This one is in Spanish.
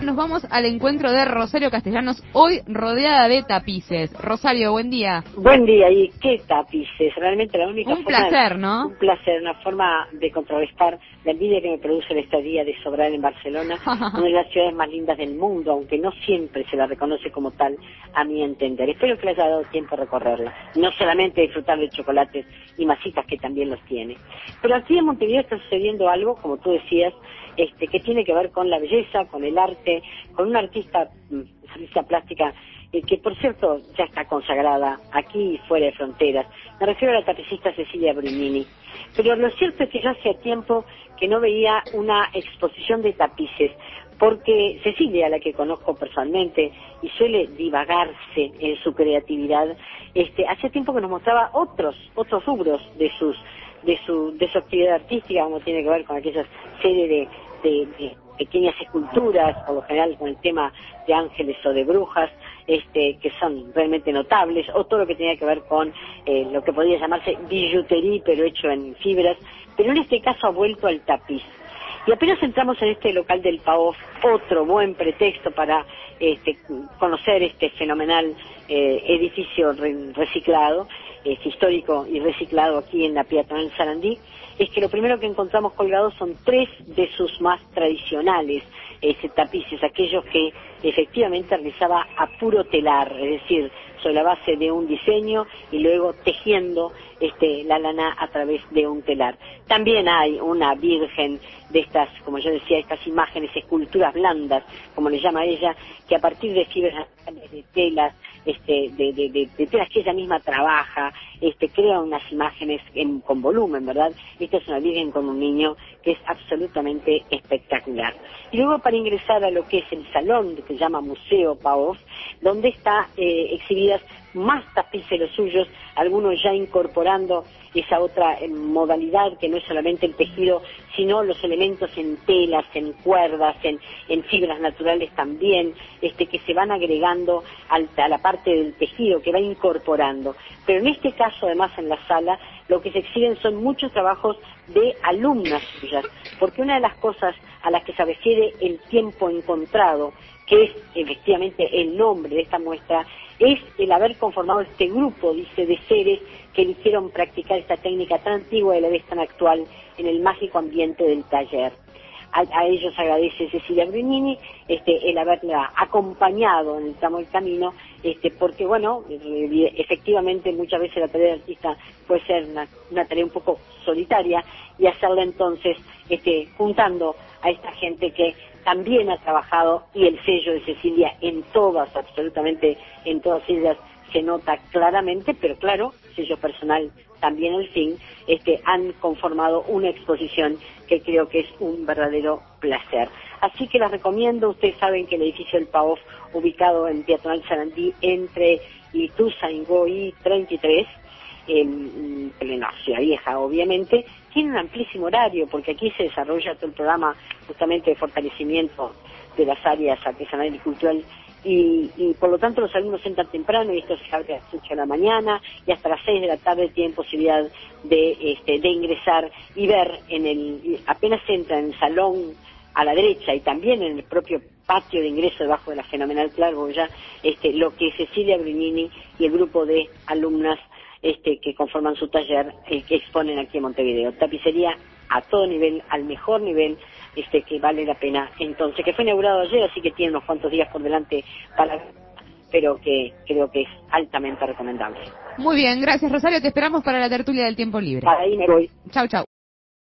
nos vamos al encuentro de Rosario Castellanos, hoy rodeada de tapices. Rosario, buen día. Buen día, y qué tapices, realmente la única Un placer, ¿no? Un placer, una forma de contrarrestar la envidia que me produce la estadía de Sobral en Barcelona, una de las ciudades más lindas del mundo, aunque no siempre se la reconoce como tal, a mi entender. Espero que les haya dado tiempo a recorrerla, no solamente disfrutar de chocolates y masitas, que también los tiene. Pero aquí en Montevideo está sucediendo algo, como tú decías, que tiene que ver con la belleza, con el arte, con una artista plástica que por cierto ya está consagrada aquí y fuera de fronteras. Me refiero a la tapicista Cecilia Brugnini. Pero lo cierto es que yo hacía tiempo que no veía una exposición de tapices, porque Cecilia, a la que conozco personalmente y suele divagarse en su creatividad, hace tiempo que nos mostraba otros rubros de su actividad artística, como tiene que ver con aquella serie de pequeñas esculturas, por lo general con el tema de ángeles o de brujas, que son realmente notables, o todo lo que tenía que ver con lo que podría llamarse billutería, pero hecho en fibras, pero en este caso ha vuelto al tapiz. Y apenas entramos en este local del PAOF, otro buen pretexto para conocer este fenomenal edificio reciclado, histórico y reciclado aquí en la peatonal Sarandí, es que lo primero que encontramos colgados son 3 de sus más tradicionales tapices, aquellos que efectivamente realizaba a puro telar, es decir, sobre la base de un diseño y luego tejiendo la lana a través de un telar. También hay una virgen de estas, como yo decía, estas imágenes, esculturas blandas, como le llama ella, que a partir de fibras de telas, de telas que ella misma trabaja, crea unas imágenes con volumen, ¿verdad? Esta es una virgen con un niño que es absolutamente espectacular. Y luego, para ingresar a lo que es el salón que se llama Museo PAOF, donde está exhibidas más tapices los suyos, algunos ya incorporando esa otra modalidad que no es solamente el tejido, sino los elementos en telas, en cuerdas, en fibras naturales también, que se van agregando a la parte del tejido, que va incorporando. Pero en este caso, además, en la sala, lo que se exhiben son muchos trabajos de alumnas suyas, porque una de las cosas a las que se refiere el tiempo encontrado, que es efectivamente el nombre de esta muestra, es el haber conformado este grupo, dice, de seres que eligieron practicar esta técnica tan antigua y a la vez tan actual en el mágico ambiente del taller. A ellos agradece Cecilia Brugnini el haberla acompañado en el tramo del camino, porque bueno, efectivamente muchas veces la tarea del artista puede ser una tarea un poco solitaria, y hacerla entonces juntando a esta gente que también ha trabajado, y el sello de Cecilia en todas, absolutamente en todas ellas, se nota claramente, pero claro, sello personal también al fin, han conformado una exposición que creo que es un verdadero placer. Así que las recomiendo. Ustedes saben que el edificio del PAOF, ubicado en peatonal Sarandí, entre Ituzaingó y 33, en plena Ciudad Vieja, obviamente, tiene un amplísimo horario, porque aquí se desarrolla todo el programa justamente de fortalecimiento de las áreas artesanal y cultural, y por lo tanto los alumnos entran temprano, y esto se abre a las 8 de la mañana, y hasta las 6 de la tarde tienen posibilidad de ingresar y ver apenas entran en el salón a la derecha, y también en el propio patio de ingreso debajo de la fenomenal claraboya, lo que Cecilia Brugnini y el grupo de alumnas que conforman su taller, que exponen aquí en Montevideo. Tapicería a todo nivel, al mejor nivel, que vale la pena. Entonces, que fue inaugurado ayer, así que tiene unos cuantos días por delante pero que creo que es altamente recomendable. Muy bien, gracias Rosario, te esperamos para la tertulia del tiempo libre. Para ahí me voy. Chau, chau.